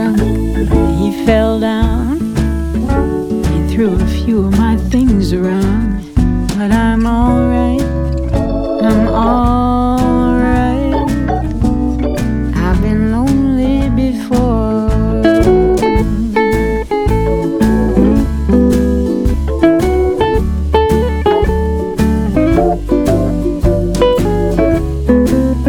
He fell down. He threw a few of my things around, but I'm all